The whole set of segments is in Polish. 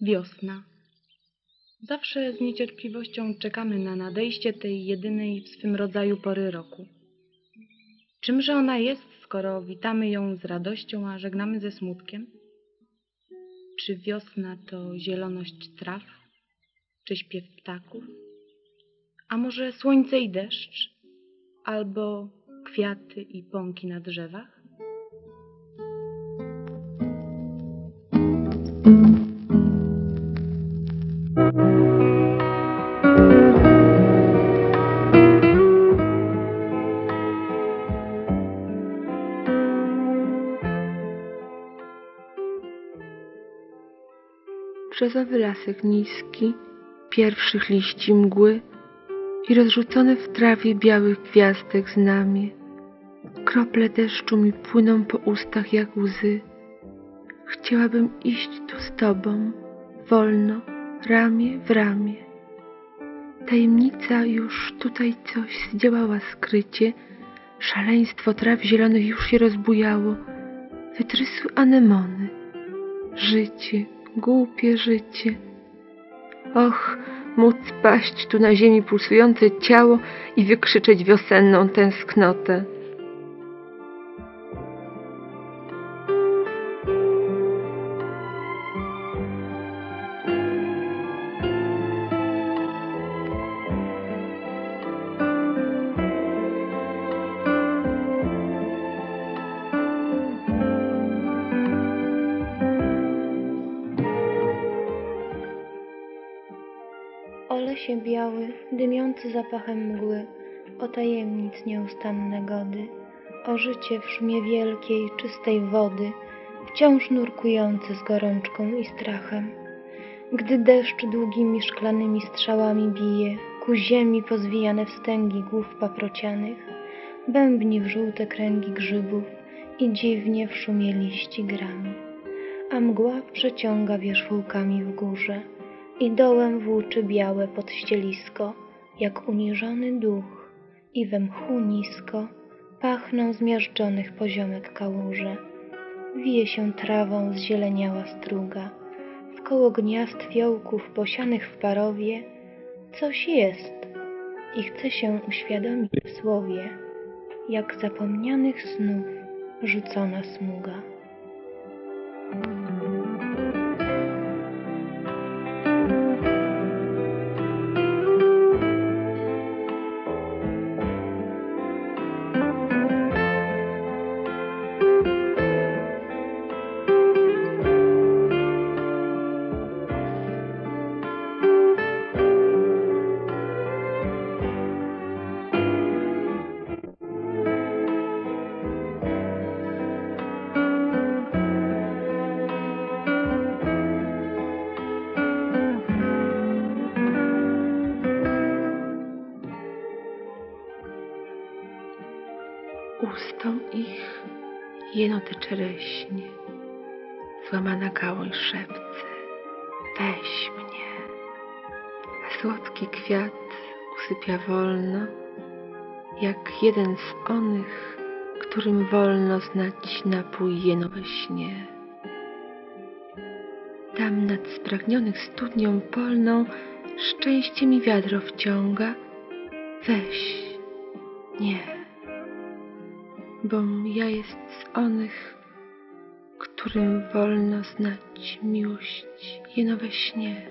Wiosna. Zawsze z niecierpliwością czekamy na nadejście tej jedynej w swym rodzaju pory roku. Czymże ona jest, skoro witamy ją z radością, a żegnamy ze smutkiem? Czy wiosna to zieloność traw, czy śpiew ptaków? A może słońce i deszcz, albo kwiaty i pąki na drzewach? Brzozowy lasek niski, pierwszych liści mgły i rozrzucone w trawie białych gwiazdek znamie. Krople deszczu mi płyną po ustach jak łzy. Chciałabym iść tu z tobą, wolno, ramię w ramię. Tajemnica już tutaj coś zdziałała skrycie, szaleństwo traw zielonych już się rozbujało, wytrysły anemony. Życie, głupie życie. Och, móc paść tu na ziemi pulsujące ciało i wykrzyczeć wiosenną tęsknotę. O lesie biały, dymiący zapachem mgły, o tajemnic nieustanne gody, o życie w szumie wielkiej, czystej wody, wciąż nurkujący z gorączką i strachem. Gdy deszcz długimi szklanymi strzałami bije ku ziemi pozwijane wstęgi głów paprocianych, bębni w żółte kręgi grzybów i dziwnie w szumie liści grami, a mgła przeciąga wierzchołkami w górze i dołem włóczy białe podścielisko, jak uniżony duch, i we mchu nisko pachną zmiażdżonych poziomek kałuże. Wije się trawą zzieleniała struga, wkoło gniazd fiołków posianych w parowie coś jest i chce się uświadomić w słowie, jak zapomnianych snów rzucona smuga. Ustom ich jeno te czereśnie, złamana gałąź szepce, weź mnie, a słodki kwiat usypia wolno, jak jeden z onych, którym wolno znać napój jeno we śnie. Tam nad spragnionych studnią polną szczęście mi wiadro wciąga, weź, nie. Bom ja jest z onych, którym wolno znać miłość jeno we śnie.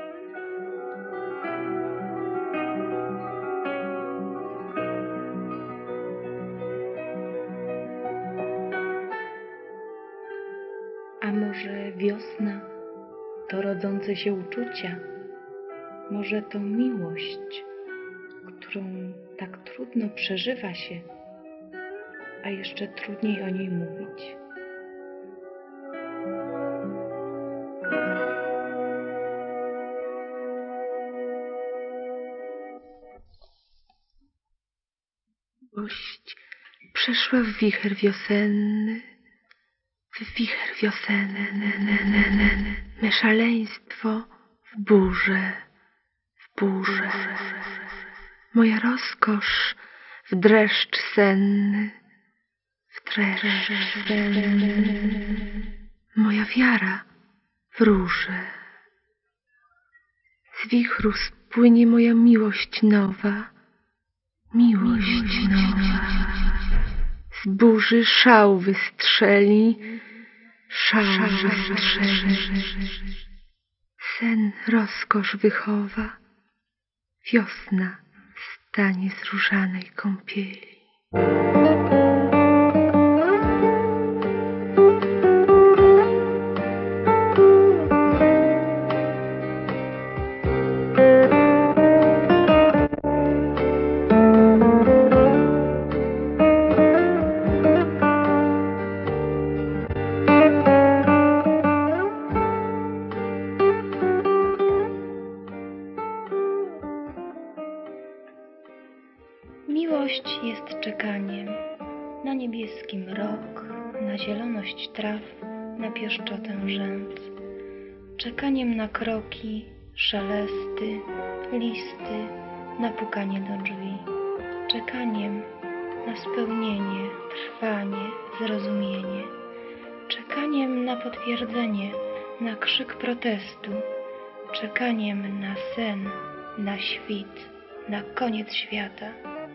A może wiosna to rodzące się uczucia? Może to miłość, którą tak trudno przeżywa się, a jeszcze trudniej o niej mówić? Miłość przeszła w wicher wiosenny, me szaleństwo w burzę, moja rozkosz w dreszcz senny, moja wiara w róże. Z wichru spłynie moja miłość nowa, miłość nowa. Z burzy szał wystrzeli, szał wystrzeli. Sen rozkosz wychowa, wiosna stanie z różanej kąpieli. Miłość jest czekaniem na niebieski mrok, na zieloność traw, na pieszczotę rzęs. Czekaniem na kroki, szelesty, listy, na pukanie do drzwi. Czekaniem na spełnienie, trwanie, zrozumienie. Czekaniem na potwierdzenie, na krzyk protestu. Czekaniem na sen, na świt, na koniec świata.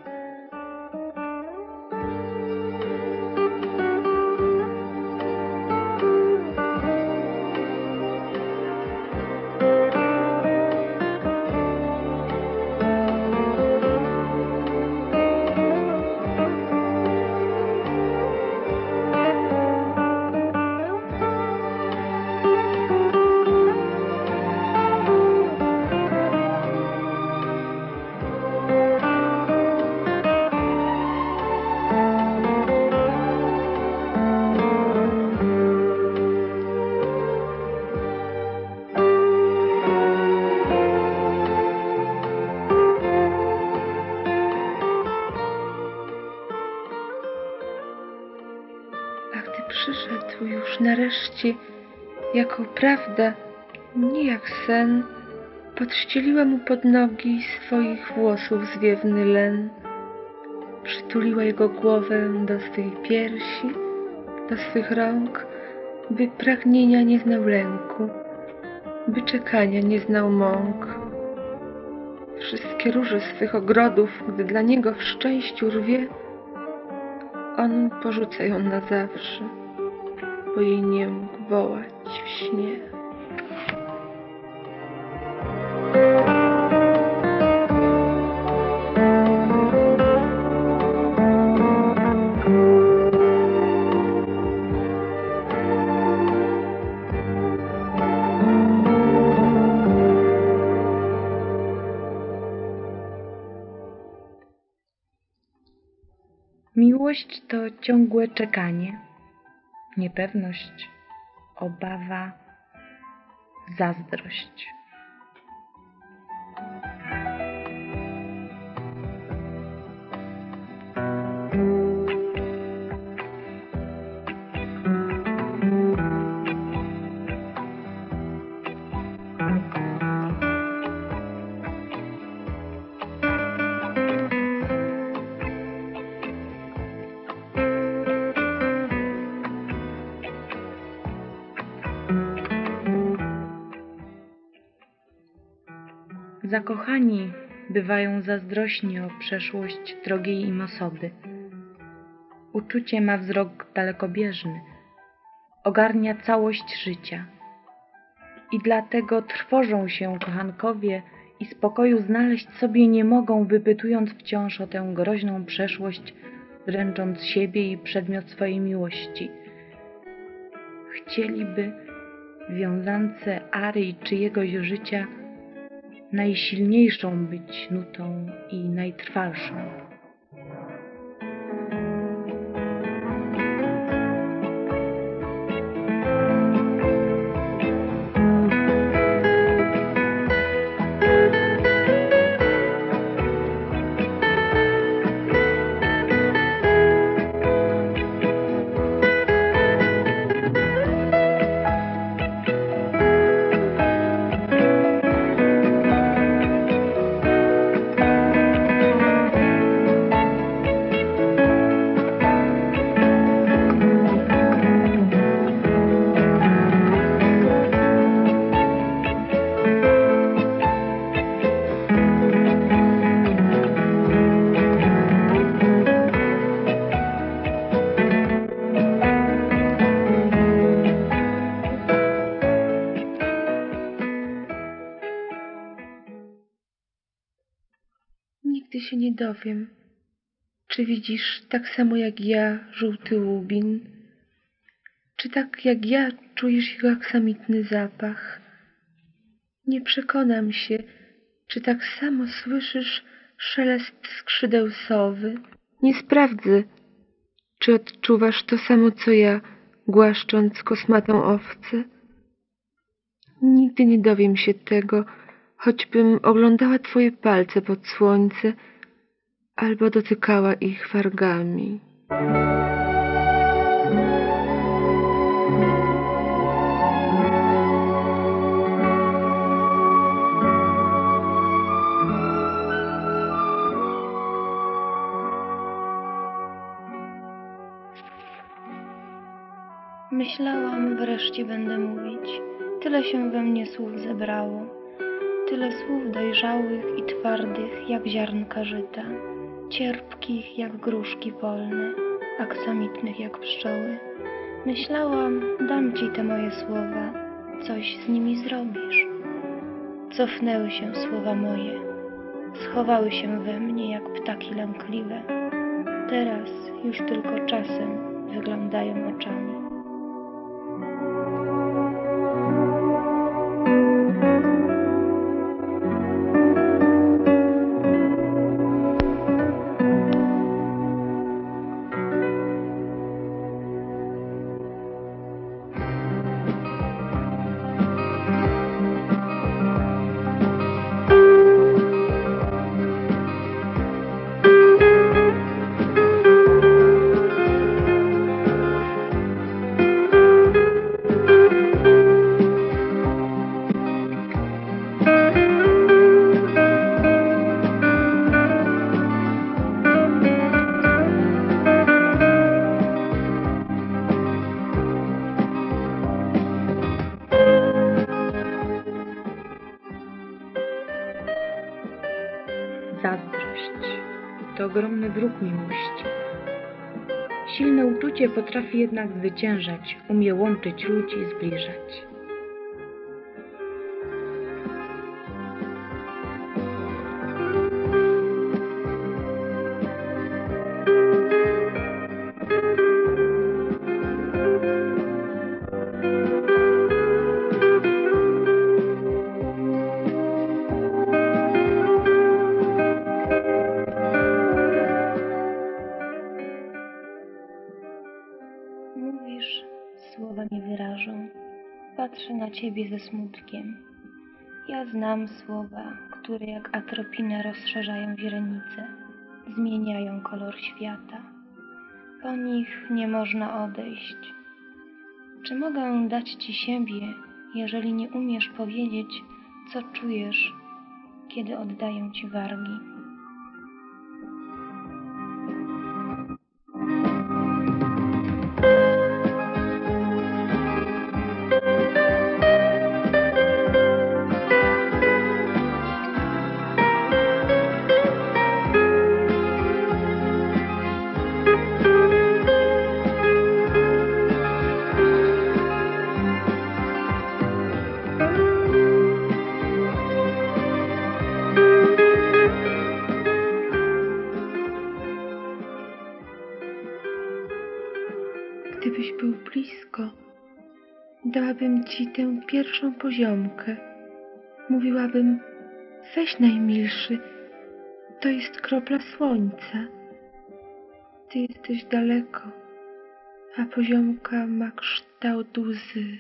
Przyszedł już nareszcie jako prawda, nie jak sen, podścieliła mu pod nogi swoich włosów zwiewny len. Przytuliła jego głowę do swych piersi, do swych rąk, by pragnienia nie znał lęku, by czekania nie znał mąk. Wszystkie róże swych ogrodów, gdy dla niego w szczęściu rwie, on porzuca ją na zawsze, bo jej nie mógł wołać w śnie. Miłość to ciągłe czekanie, niepewność, obawa, zazdrość. Zakochani bywają zazdrośni o przeszłość drogiej im osoby. Uczucie ma wzrok dalekobieżny, ogarnia całość życia. I dlatego trwożą się kochankowie i spokoju znaleźć sobie nie mogą, wypytując wciąż o tę groźną przeszłość, dręcząc siebie i przedmiot swojej miłości. Chcieliby w wiązance arii czyjegoś życia najsilniejszą być nutą i najtrwalszą. się nie dowiem. Czy widzisz tak samo jak ja żółty łubin? Czy tak jak ja czujesz jego aksamitny zapach? Nie przekonam się, czy tak samo słyszysz szelest skrzydeł sowy. Nie sprawdzę, czy odczuwasz to samo co ja, głaszcząc kosmatą owcę. Nigdy nie dowiem się tego, choćbym oglądała twoje palce pod słońce albo dotykała ich wargami. Myślałam, wreszcie będę mówić. Tyle się we mnie słów zebrało. Tyle słów dojrzałych i twardych jak ziarnka żyta. Cierpkich jak gruszki polne, aksamitnych jak pszczoły. Myślałam, dam ci te moje słowa, coś z nimi zrobisz. Cofnęły się słowa moje, schowały się we mnie jak ptaki lękliwe. Teraz już tylko czasem wyglądają oczami. Zazdrość to ogromny wróg miłości. Silne uczucie potrafi jednak zwyciężać, umie łączyć ludzi i zbliżać. Mówisz, słowa nie wyrażą. Patrzę na ciebie ze smutkiem. Ja znam słowa, które jak atropina rozszerzają źrenice, zmieniają kolor świata. Po nich nie można odejść. Czy mogę dać ci siebie, jeżeli nie umiesz powiedzieć, co czujesz, kiedy oddaję ci wargi? Gdybyś był blisko, dałabym ci tę pierwszą poziomkę. Mówiłabym, weź najmilszy, to jest kropla słońca. Ty jesteś daleko, a poziomka ma kształt łzy.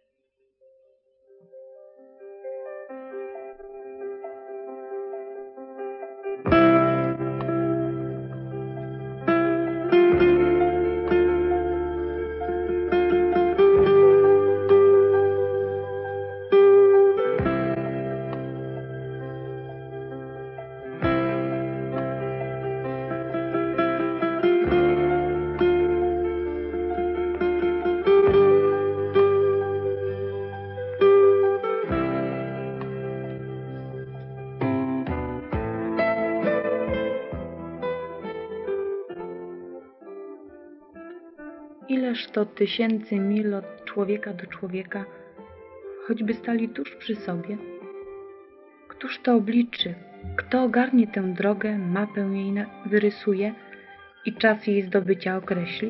Ileż to tysięcy mil od człowieka do człowieka, choćby stali tuż przy sobie? Któż to obliczy, Kto ogarnie tę drogę, mapę jej wyrysuje i czas jej zdobycia określi?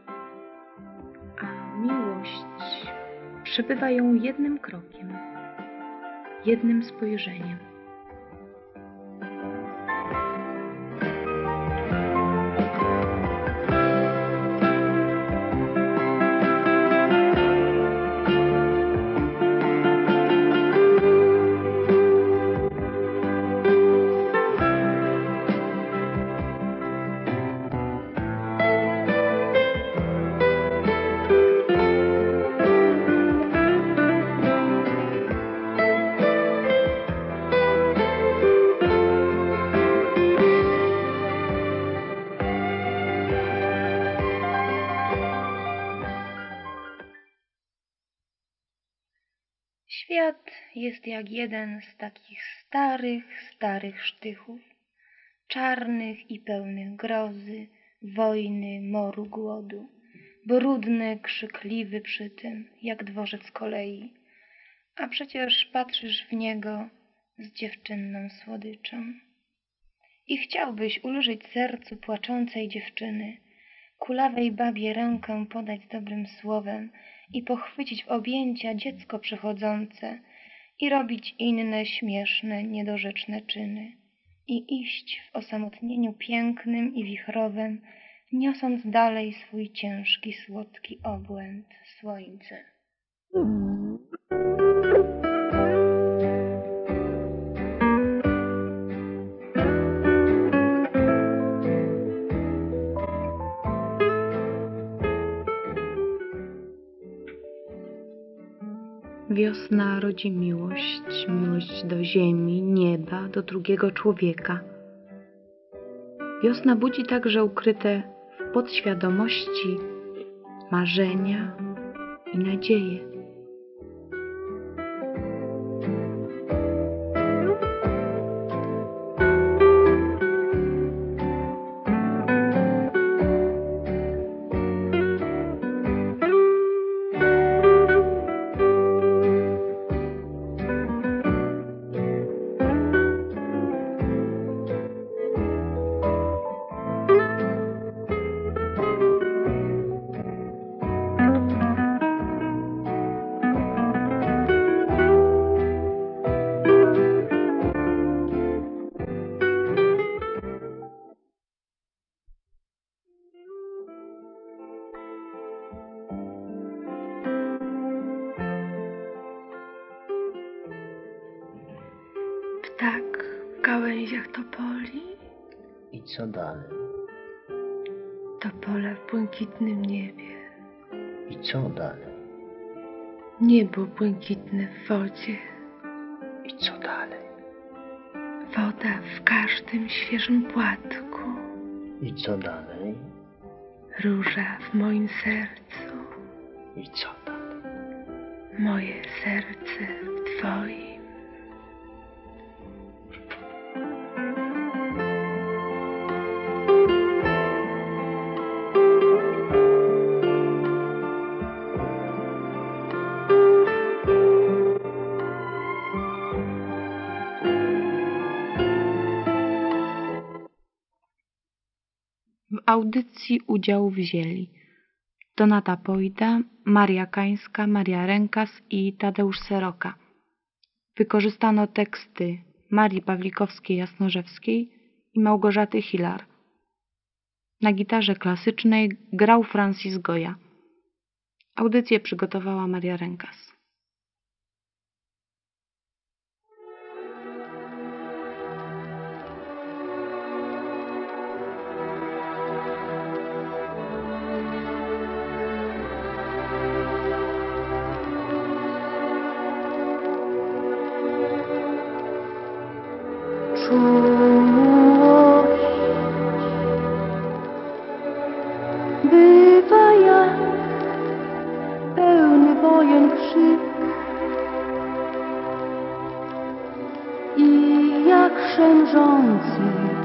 A miłość przebywa ją jednym krokiem, jednym spojrzeniem. Świat jest jak jeden z takich starych sztychów, czarnych i pełnych grozy, wojny, moru, głodu, brudny, krzykliwy przy tym, jak dworzec kolei, a przecież patrzysz w niego z dziewczynną słodyczą. I chciałbyś ulżyć sercu płaczącej dziewczyny, kulawej babie rękę podać z dobrym słowem i pochwycić w objęcia dziecko przychodzące i robić inne śmieszne, niedorzeczne czyny i iść w osamotnieniu pięknym i wichrowym, niosąc dalej swój ciężki, słodki obłęd, słońce. Wiosna rodzi miłość, miłość do ziemi, nieba, do drugiego człowieka. Wiosna budzi także ukryte w podświadomości marzenia i nadzieje. Ptak w gałęziach topoli, I co dalej? topola w błękitnym niebie, I co dalej? niebo błękitne w wodzie, I co dalej? woda w każdym świeżym płatku, I co dalej? róża w moim sercu, I co dalej? moje serce w twoim. W audycji udział wzięli Donata Pojda, Maria Kańska, Maria Rękas i Tadeusz Seroka. Wykorzystano teksty Marii Pawlikowskiej-Jasnorzewskiej i Małgorzaty Hilar. Na gitarze klasycznej grał Francis Goya. Audycję przygotowała Maria Rękas. Czułość bywa jak pełny wojen krzyk i jak szemrzący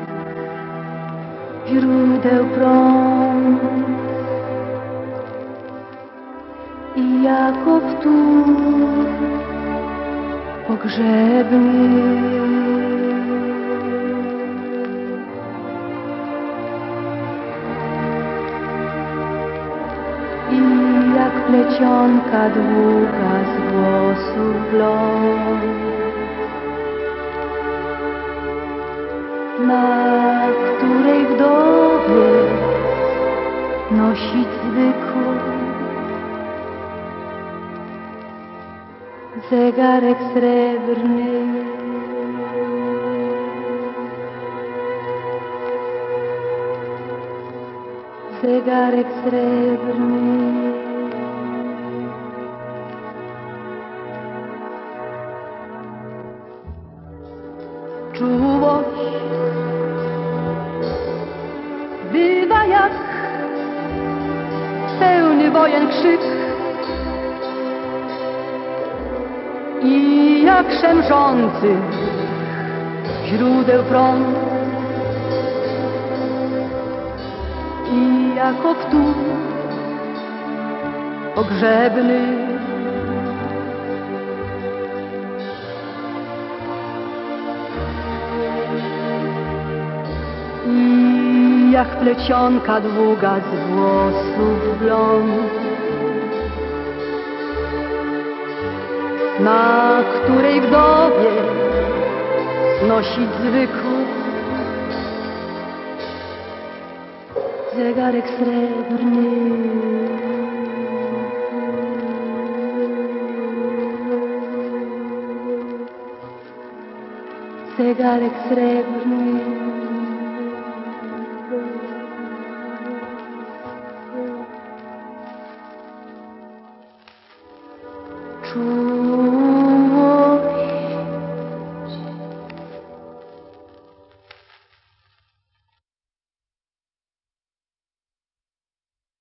źródeł prąd i jako wtór pogrzebny i jak plecionka długa z włosów blond, na której wdowie nosić zwykły zegarek srebrny. Zegarek srebrny. Czułość bywa jak pełny wojen krzyk i jak szemrzący źródeł prąd i jako wtór pogrzebny. I jak plecionka długa z włosów blond, na której wdowie znosić zwykły zegarek srebrny. Zegarek srebrny. Czuł